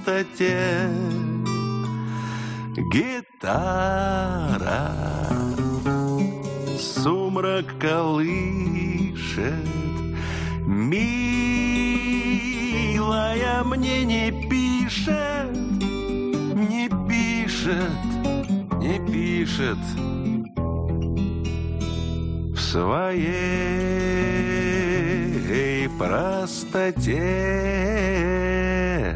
простоте. Гитара сумрак колышет, милая мне не пишет, не пишет, не пишет в своей простоте.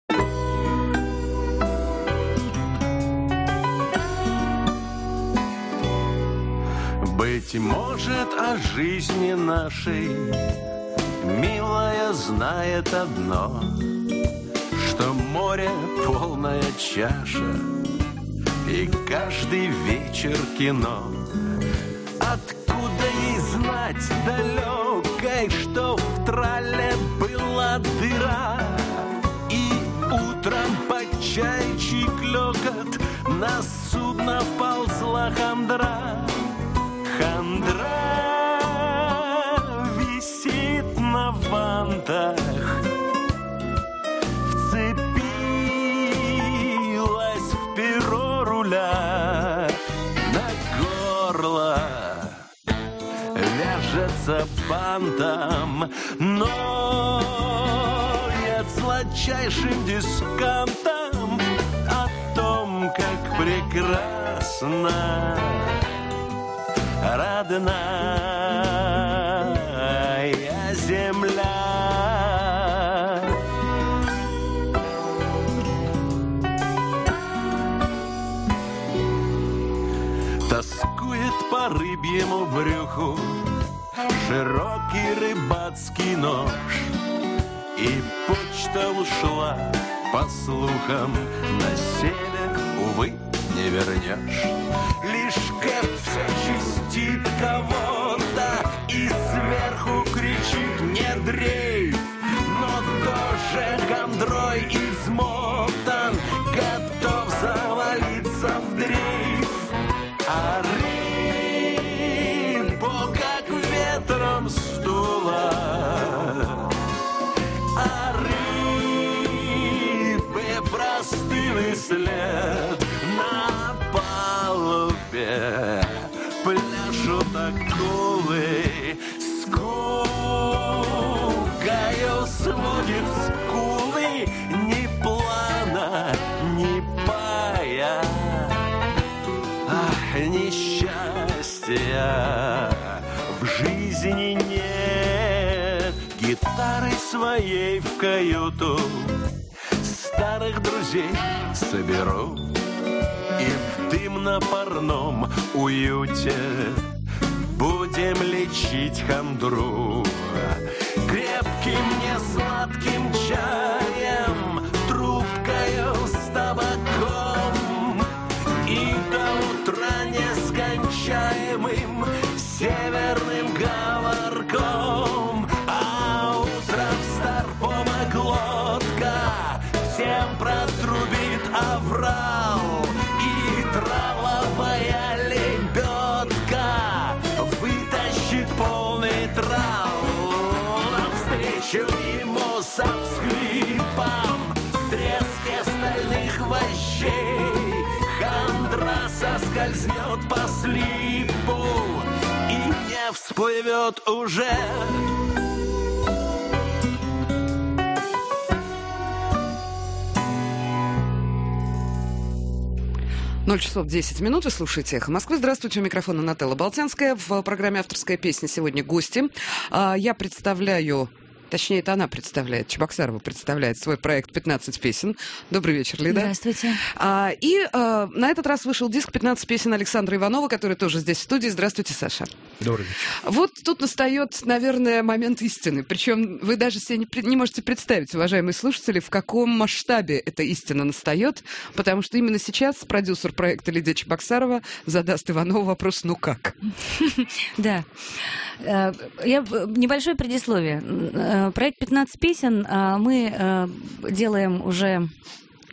Быть может, о жизни нашей милая знает одно, что море полная чаша, и каждый вечер кино. Откуда ей знать далекой, что в тралле была дыра, и утром под чайчий клёкот на судно вползла хандра. Хандра висит на вантах, вцепилась в перо руля, на горло вяжется бантом, ноет сладчайшим дискантом о том, как прекрасно родная земля. Тоскует по рыбьему брюху широкий рыбацкий нож, и почта ушла, по слухам, на север, увы, не вернешь. Лишь Кэп все чистит кого-то и сверху кричит: не дрейф. Но тоже хандрой измотан, готов завалиться в дрейф. А рыбу как ветром сдуло, а рыбы простыл и след. На палубе пляшут акулы, скукою сводит скулы. Ни плана, ни пая, ни счастья в жизни нет. Гитарой своей в каюту старых друзей соберу, и в дымно-парном уюте будем лечить хандру. Крепким несладким чаем, трубкою с табаком и до утра нескончаемым северным говорком. А утром старпома глотка всем протрубит оврал, и траловая лебедка вытащит полный трал. Навстречу ему со всхлипом, в треске стальных вожжей, хандра соскользнет по слипу и не всплывет уже. 0 часов 10 минут. Вы слушаете «Эхо Москвы». Здравствуйте, у микрофона Нателла Болтянская. В программе «Авторская песня» сегодня гости. Я представляю... Точнее, это она представляет, Чебоксарова представляет свой проект «15 песен». Добрый вечер, Лида. Здравствуйте. На этот раз вышел диск «15 песен» Александра Иванова, который тоже здесь в студии. Здравствуйте, Саша. Добрый вечер. Вот тут настает, наверное, момент истины. Причем вы даже себе не можете представить, уважаемые слушатели, в каком масштабе эта истина настает, потому что именно сейчас продюсер проекта Лидия Чебоксарова задаст Иванову вопрос «Ну как?». Да. Небольшое предисловие. Проект «15 песен» мы делаем уже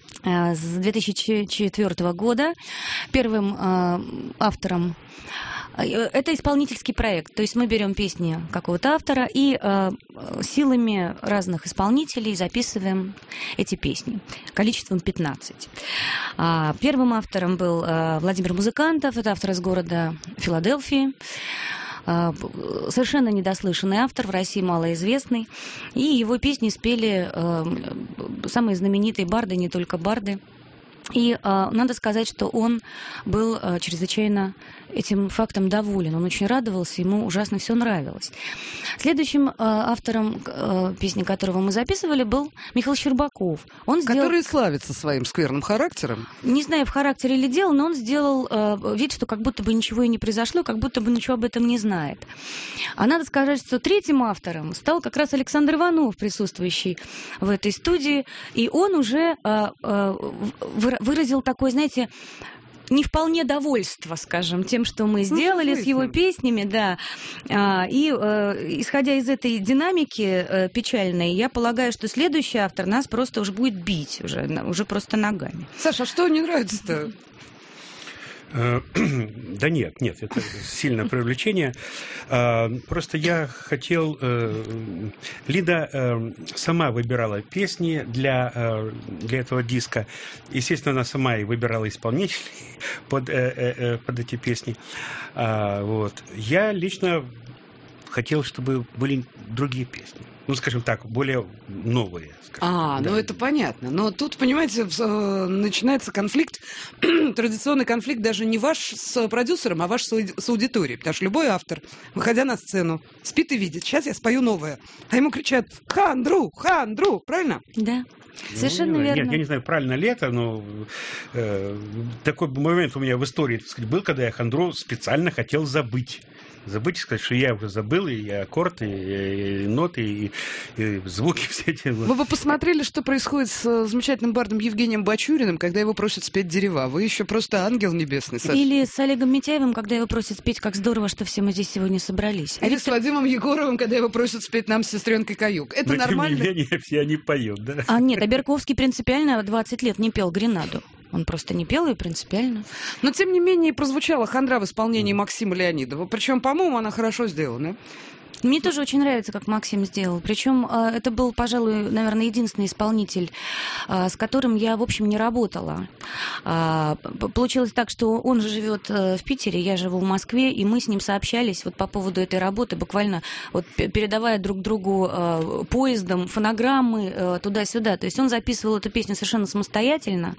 с 2004 года. Первым автором Это исполнительский проект, то есть мы берем песни какого-то автора и силами разных исполнителей записываем эти песни, количеством 15. Первым автором был Владимир Музыкантов, это автор из города Филадельфии, совершенно недослышанный автор, в России малоизвестный, и его песни спели самые знаменитые барды, не только барды. И надо сказать, что он был чрезвычайно этим фактом доволен. Он очень радовался, ему ужасно все нравилось. Следующим автором песни, которого мы записывали, был Михаил Щербаков. Который славится своим скверным характером. Не знаю, в характере ли дело, но он сделал вид, что как будто бы ничего и не произошло, как будто бы ничего об этом не знает. А надо сказать, что третьим автором стал как раз Александр Иванов, присутствующий в этой студии, и он уже выразил такое, знаете, не вполне довольство, скажем, тем, что мы сделали с его песнями, да. И исходя из этой динамики печальной, я полагаю, что следующий автор нас просто уже будет бить, уже просто ногами. Саша, а что не нравится-то? Да нет, это сильное привлечение. Просто я хотел... Лида сама выбирала песни для этого диска. Естественно, она сама и выбирала исполнителей под эти песни. Вот. Я лично хотел, чтобы были другие песни. Ну, скажем так, более новые. Да. Ну это понятно. Но тут, понимаете, начинается конфликт, традиционный конфликт даже не ваш с продюсером, а ваш с аудиторией. Потому что любой автор, выходя на сцену, спит и видит. Сейчас я спою новое. А ему кричат «Хандру! Хандру!» Правильно? Да. Совершенно верно. Нет, я не знаю, правильно ли это, но такой момент у меня в истории, так сказать, был, когда я хандру специально хотел забыть. Сказать, что я уже забыл и аккорд, и ноты, и звуки все эти. Вы бы посмотрели, что происходит с замечательным бардом Евгением Бачуриным, когда его просят спеть «Дерева». Вы еще просто ангел небесный, Саша. Или с Олегом Митяевым, когда его просят спеть «Как здорово, что все мы здесь сегодня собрались». Или с Вадимом Егоровым, когда его просят спеть нам с сестренкой «Каюк». Это нормально? Тем не менее, все они поют, да? Нет, а Берковский принципиально 20 лет не пел «Гренаду». Он просто не пел и принципиально. Но, тем не менее, прозвучала «Хандра» в исполнении Максима Леонидова. Причем, по-моему, она хорошо сделана. Мне тоже очень нравится, как Максим сделал. Причем это был, пожалуй, наверное, единственный исполнитель, с которым я, в общем, не работала. Получилось так, что он же живет в Питере, я живу в Москве, и мы с ним сообщались вот по поводу этой работы, буквально вот передавая друг другу поездом фонограммы туда-сюда. То есть он записывал эту песню совершенно самостоятельно.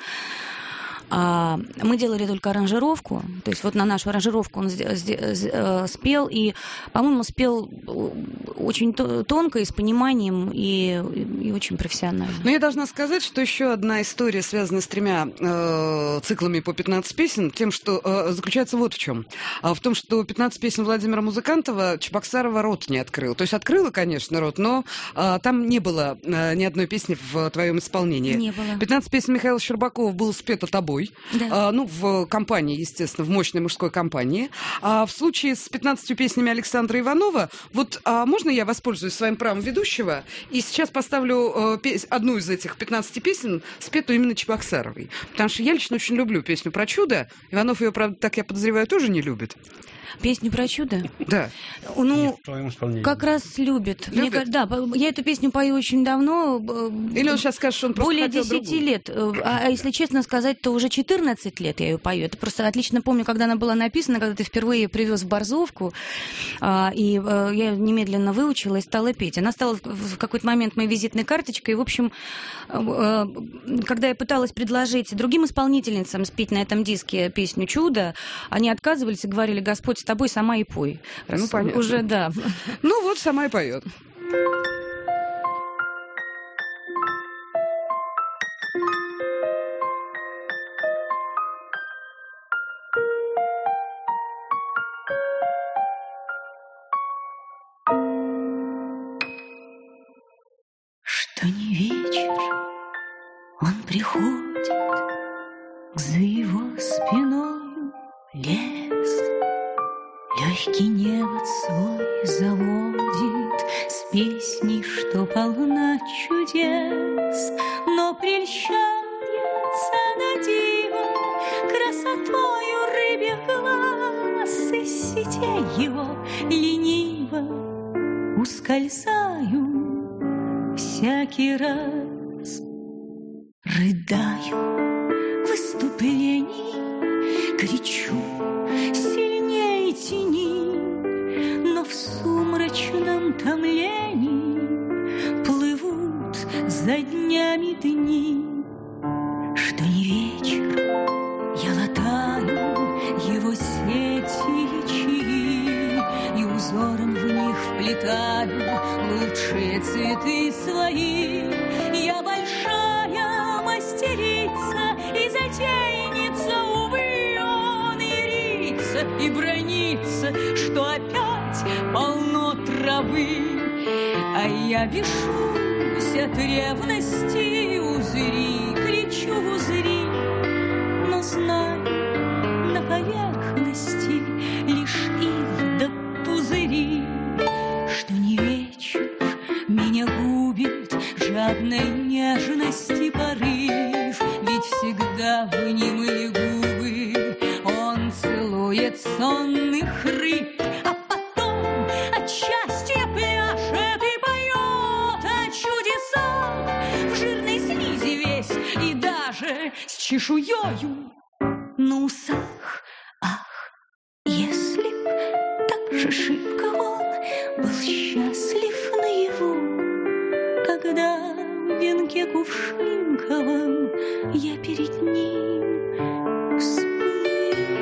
Мы делали только аранжировку, то есть вот на нашу аранжировку он спел, и, по-моему, спел очень тонко и с пониманием, и очень профессионально. Но я должна сказать, что еще одна история, связанная с 3 циклами по 15 песен, тем, что заключается вот в чем. В том, что 15 песен Владимира Музыкантова Чебоксарова рот не открыл. То есть открыла, конечно, рот, но там не было ни одной песни в твоем исполнении. Не было. 15 песен Михаила Щербакова было спето тобой. Да. В компании, естественно, в мощной мужской компании. А в случае с 15 песнями Александра Иванова, можно я воспользуюсь своим правом ведущего и сейчас поставлю одну из этих 15 песен, спетую именно Чебоксаровой. Потому что я лично очень люблю песню про чудо. Иванов ее, правда, так я подозреваю, тоже не любит. Песню про чудо? Да. Ну, как раз любит. Мне, да, я эту песню пою очень давно. Или он сейчас скажет, что он просто более 10 лет. А если честно сказать, то уже 14 лет я ее пою. Это просто отлично помню, когда она была написана, когда ты впервые привез в Борзовку, и я немедленно выучила и стала петь. Она стала в какой-то момент моей визитной карточкой. И, в общем, когда я пыталась предложить другим исполнительницам спеть на этом диске песню «Чудо», они отказывались и говорили: «Господь с тобой, сама и пой». Ну, понятно. Уже, да. Ну, вот сама и поет. Что не вечер, он приходит за его спиною лес. Легкий невод свой заводит с песней, что полна чудес, но прельщается на диво красотою рыбьих глаз. раз из сетей его лениво ускользаю, всякий раз рыдаю в выступлении, кричу сильней тени, но в сумрачном томлении плывут за днями дни. Что не вечер, я латаю его сети чьи, и узором в них вплетаю лучшие цветы свои. Я большая мастерица и затейница, увы, он ирится и бронится, что опять полно травы, а я бешусь от ревности, узри, кричу в узри, но знаю, на поверхности лишь ил да пузыри. Что не вечер, меня губит жадной нежности порыв, ведь всегда в немые губы он целует сонных рыб, а потом от счастья пляшет и поет о чудесах в жирной слизи весь и даже с чешуёю на усах. Ах, если б так же шибко он был счастлив наяву, когда в венке кувшинковом я перед ним всплыву.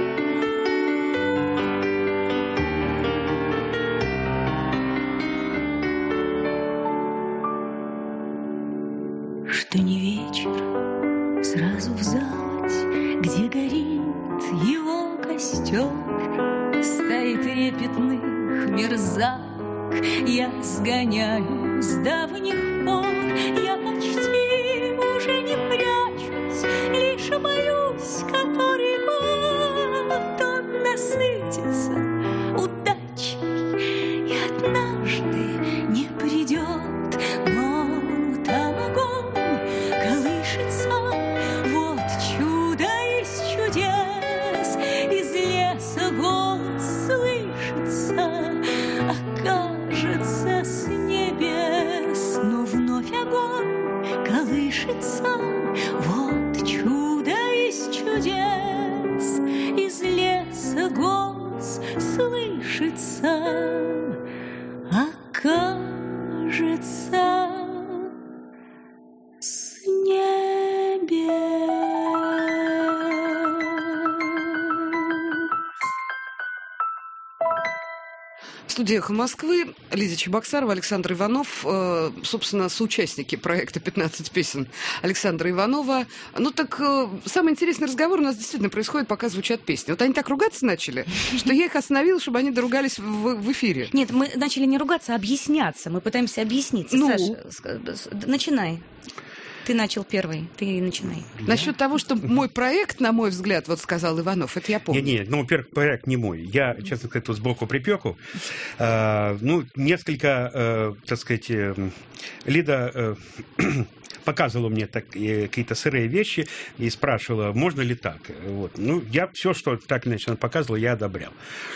Что не вечер, сразу в заводь, где горит его костер, стаи трепетных мерзак я сгоняю с давних пор. Я почти уже не прячусь, лишь боюсь, который год он насытится удачей и однажды не придет, но там огонь колышется. Вот чудо из чудес, из леса голос слышится, окажется с небес, но вновь огонь колышется. Вот чудо из чудес, из леса голос слышится, окажется с небес. В студии «Эхо Москвы» Лидия Чебоксарова, Александр Иванов, собственно, соучастники проекта «15 песен» Александра Иванова. Ну так, самый интересный разговор у нас действительно происходит, пока звучат песни. Вот они так ругаться начали, что я их остановила, чтобы они доругались в эфире. Нет, мы начали не ругаться, а объясняться. Мы пытаемся объясниться. Ну? Саша, начинай. Ты начал первый, ты начинай. Насчет того, что мой проект, на мой взгляд, вот сказал Иванов, это я помню. Нет, ну, во-первых, проект не мой. Я, честно сказать, тут сбоку припеку. Несколько, так сказать, Лида показывала мне какие-то сырые вещи и спрашивала, можно ли так. Вот. Ну, я все, что так иначе она показывала, я одобрял.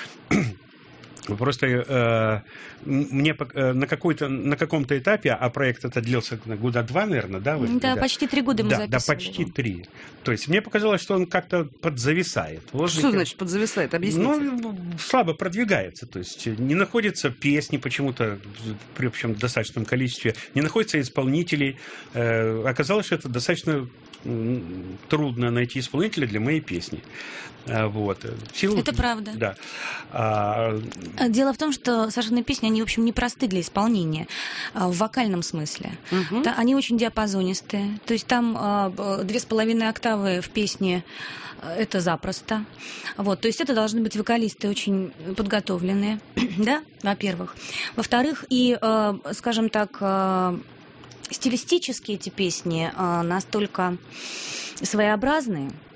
Просто мне на каком-то этапе, а проект это длился года 2, наверное, да? Да, почти 3 года мы записывали. Да, почти 3. То есть мне показалось, что он как-то подзависает. Что значит подзависает? Объясните. Ну, слабо продвигается. То есть не находятся песни почему-то, при общем достаточном количестве, не находятся исполнителей. Оказалось, что это достаточно трудно найти исполнителя для моей песни. Вот. Это правда. Да. Дело в том, что Сашины песни, они, в общем, непросты для исполнения в вокальном смысле. Угу. Они очень диапазонистые. То есть там 2,5 октавы в песне это запросто. Вот. То есть это должны быть вокалисты очень подготовленные, да, во-первых. Во-вторых, и, скажем так, стилистически эти песни настолько своеобразные,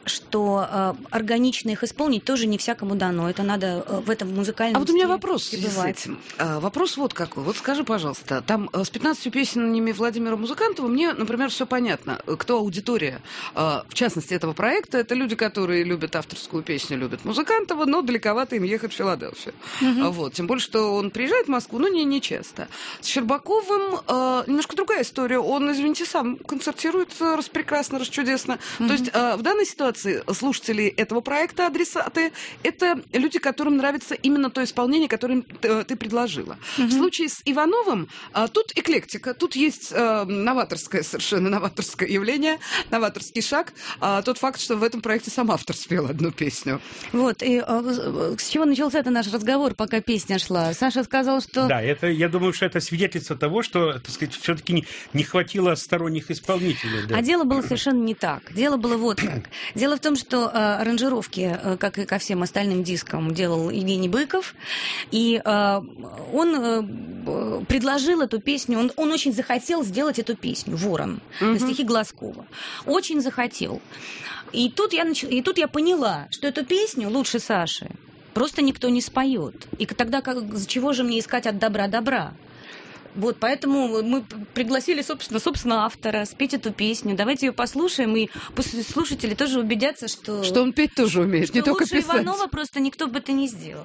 что органично их исполнить тоже не всякому дано. Это надо в этом музыкальном А вот у меня стиле вопрос в связи с пребывать. этим. Вопрос вот какой. Вот скажи, пожалуйста, там с 15 песнями Владимира Музыкантова мне, например, все понятно. Кто аудитория, в частности, этого проекта, это люди, которые любят авторскую песню, любят Музыкантова, но далековато им ехать в Филадельфию. Вот. Тем более, что он приезжает в Москву, но не часто. С Щербаковым немножко другая история. Он, извините, сам концертирует распрекрасно, расчудесно. То есть в данной ситуации слушатели этого проекта, адресаты, это люди, которым нравится именно то исполнение, которое ты предложила. В случае с Ивановым тут эклектика, тут есть совершенно новаторское явление, новаторский шаг. Тот факт, что в этом проекте сам автор спел одну песню. Вот, и с чего начался наш разговор, пока песня шла? Саша сказал, что... Да, я думаю, что это свидетельство того, что, так сказать, все-таки не хватило сторонних исполнителей. Да. А дело было совершенно не так. Дело было вот как. Дело в том, что аранжировки, как и ко всем остальным дискам, делал Евгений Быков, и он предложил эту песню, он очень захотел сделать эту песню «Ворон» на стихи Глазкова. Очень захотел. И тут я поняла, что эту песню лучше Саши просто никто не споет. И тогда за чего же мне искать от добра добра? Вот, поэтому мы пригласили, собственно, автора спеть эту песню. Давайте ее послушаем, и пусть слушатели тоже убедятся, что он петь тоже умеет, не только писать. Лучше Иванова просто никто бы это не сделал.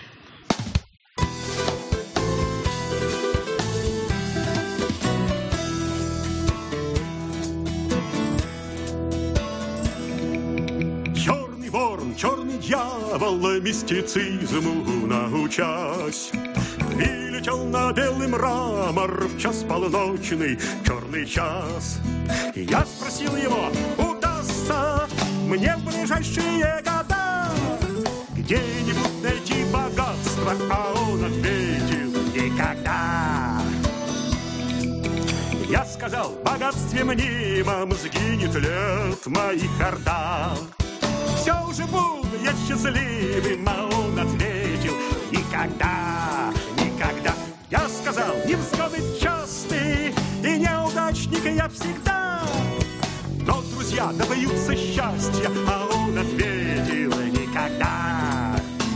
Черный ворон, черный дьявол, мистицизму научась, прилетел на белый мрамор в час полночный, черный час. И я спросил его, удастся мне в ближайшие года где-нибудь найти богатство, а он ответил, никогда. Я сказал, в богатстве мнимом сгинет лет моих орда. Все уже буду я счастливым, а он ответил, никогда, никогда. Я сказал, невзгоды частые и неудачник я всегда, но друзья добьются счастья, а он ответил, никогда.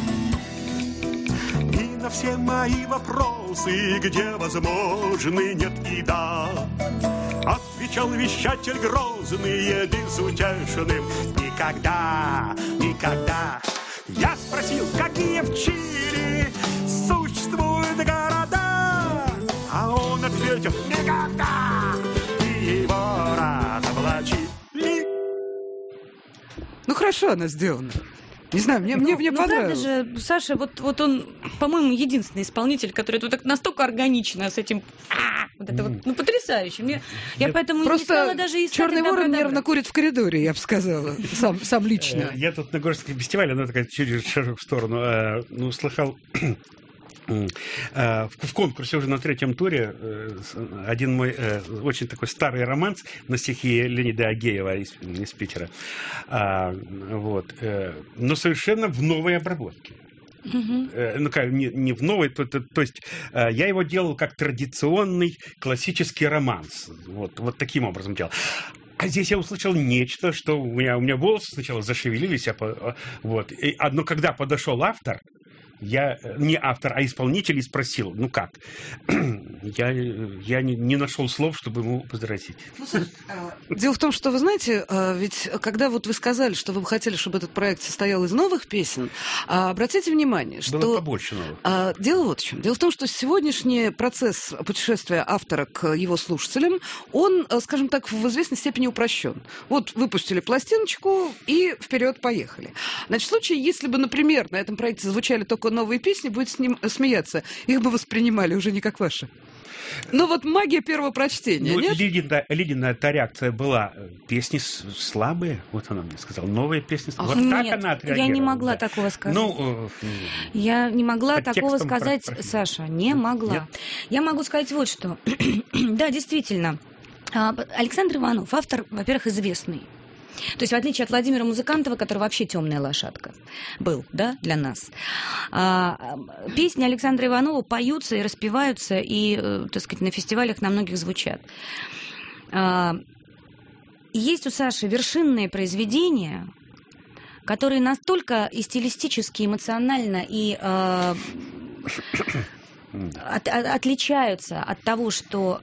И на все мои вопросы, где возможны нет и да, отвечал вещатель грозный, безутешным, никогда, никогда. Я спросил, какие в Чили существуют города, а он ответил, никогда, и его разоблачили. Ну, хорошо она сделана. Не знаю, мне понравилось. Правда же, Саша, вот он, по-моему, единственный исполнитель, который тут так настолько органично с этим... Вот это вот, потрясающе. Я поэтому не стала даже искать. Черный ворон нервно курит в коридоре, я бы сказала, сам лично. Я тут на Горском фестивале, она такая чуть шажок в сторону, слыхал... В конкурсе уже на 3-м туре один мой очень такой старый романс на стихи Леонида Агеева из Питера, вот, но совершенно в новой обработке. Ну, как, не в новой, то есть я его делал как традиционный классический романс, вот таким образом делал. А здесь я услышал нечто, что у меня волосы сначала зашевелились, вот, но когда подошел автор, я не автор, а исполнитель, и спросил, ну как? Я не нашел слов, чтобы ему возразить. Дело в том, что, вы знаете, ведь когда вот вы сказали, что вы бы хотели, чтобы этот проект состоял из новых песен, обратите внимание, что... Было побольше новых. Дело вот в чем. Дело в том, что сегодняшний процесс путешествия автора к его слушателям, он, скажем так, в известной степени упрощен. Вот выпустили пластиночку и вперед поехали. Значит, в случае, если бы, например, на этом проекте звучали только новые песни, будет с ним смеяться. Их бы воспринимали уже не как ваши. Ну вот магия первого прочтения, нет? Лидина та реакция была. Песни слабые, вот она мне сказала. Новые песни слабые. Вот так она отреагировала. Я не могла такого сказать. Я не могла такого сказать, Саша, не могла. Нет? Я могу сказать вот что. Да, действительно. Александр Иванов, автор, во-первых, известный. То есть, в отличие от Владимира Музыкантова, который вообще темная лошадка был, да, для нас, песни Александра Иванова поются и распеваются, и, так сказать, на фестивалях на многих звучат. Есть у Саши вершинные произведения, которые настолько и стилистически, эмоционально и отличаются от того, что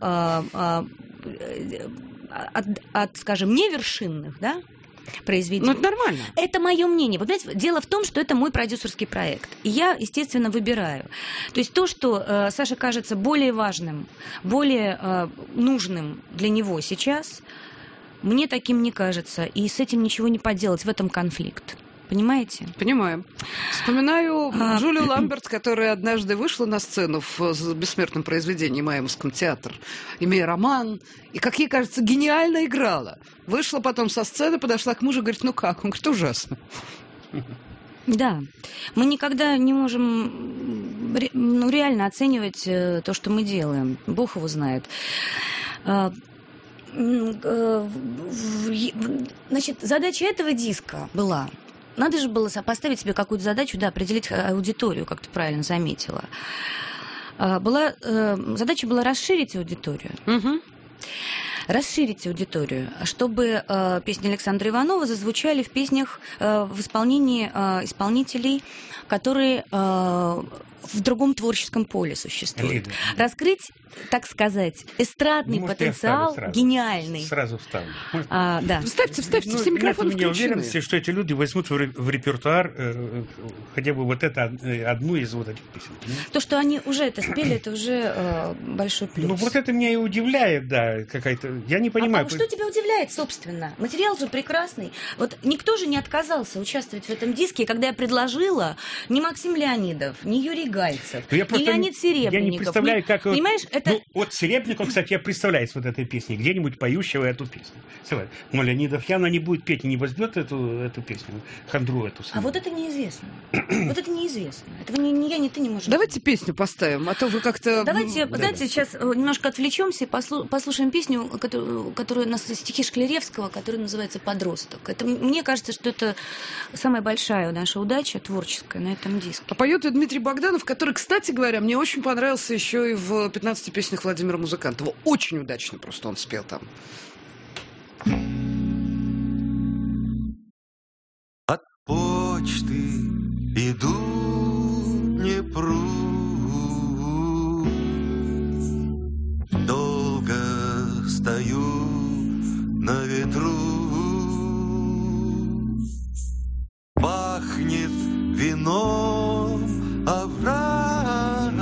от, скажем, невершинных, да, произведений. Ну, это нормально. Это мое мнение. Вы понимаете, дело в том, что это мой продюсерский проект. И я, естественно, выбираю. То есть то, что Саше кажется более важным, более нужным для него сейчас, мне таким не кажется. И с этим ничего не поделать. В этом конфликт. Понимаете? Понимаю. Вспоминаю Джулию Ламберт, которая однажды вышла на сцену в бессмертном произведении «Майамском театре», имея роман, и, как ей кажется, гениально играла. Вышла потом со сцены, подошла к мужу и говорит: ну как? Он говорит: ужасно. Да. Мы никогда не можем реально оценивать то, что мы делаем. Бог его знает. Значит, задача этого диска была... Надо же было поставить себе какую-то задачу, да, определить аудиторию, как ты правильно заметила. Задача была расширить аудиторию. Угу. Расширить аудиторию, чтобы песни Александра Иванова зазвучали в песнях в исполнении исполнителей, которые в другом творческом поле существуют. Раскрыть, так сказать, эстрадный потенциал гениальный. Сразу вставлю. Да. Вставьте, все микрофоны включены. Я уверен, что эти люди возьмут в репертуар хотя бы вот это одну из вот этих песен. То, что они уже это спели, это уже большой плюс. Ну вот это меня и удивляет, да, какая-то... Я не понимаю. А что тебя удивляет, собственно? Материал же прекрасный. Вот никто же не отказался участвовать в этом диске, когда я предложила ни Максим Леонидов, ни Юрий Гальцев, ни Леонид Серебренников. Я не представляю, как... Понимаешь, это... Ну, вот Серебренников, кстати, я представляю с вот этой песней, где-нибудь поющего эту песню. Но Леонидов явно не будет петь и не возьмет эту песню, хандру эту. А вот это неизвестно. Вот это неизвестно. Этого ни я, ни ты не можем. Давайте песню поставим, а то вы как-то... Давайте, знаете, сейчас немножко отвлечемся и послушаем песню, которая на стихи Шкляревского, которая называется «Подросток». Это, мне кажется, что это самая большая наша удача творческая на этом диске. А поет и Дмитрий Богданов, который, кстати говоря, мне очень понравился еще и в 15 песнях Владимира Музыкантова. Очень удачно просто он спел там. От почты иду Днепру, долго стою на ветру, пахнет вином овраг,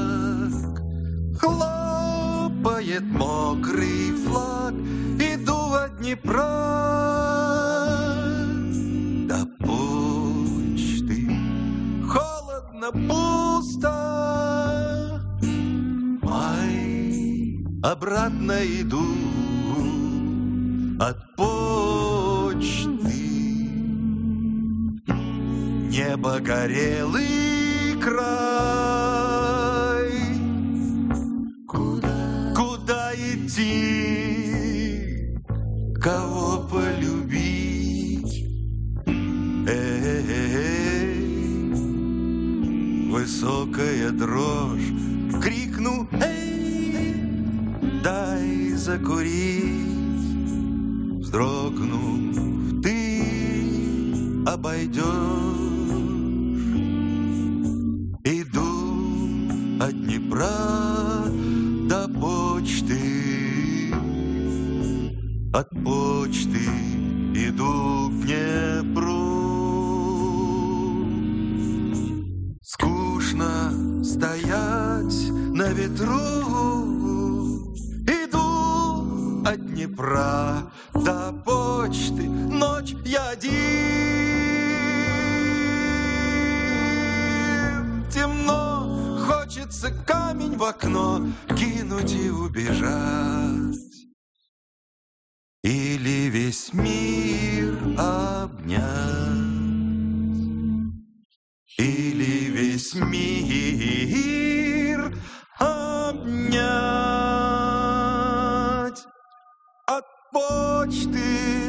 хлопает мокрый флаг, иду от Днепра до почты, холодно, пусто, ай, обратно иду от почты. Небо горелый край, куда идти, кого полюбить? Высокая дрожь, крикну: эй, дай закурить. Вздрогнув, ты обойдешь. Иду от Днепра до почты, от почты иду к Днепру. Скучно стоять на ветру, иду от Днепра до почты, ночь я один. Темно, хочется камень в окно кинуть и убежать. Или весь мир обнять, или весь мир обнять. От почты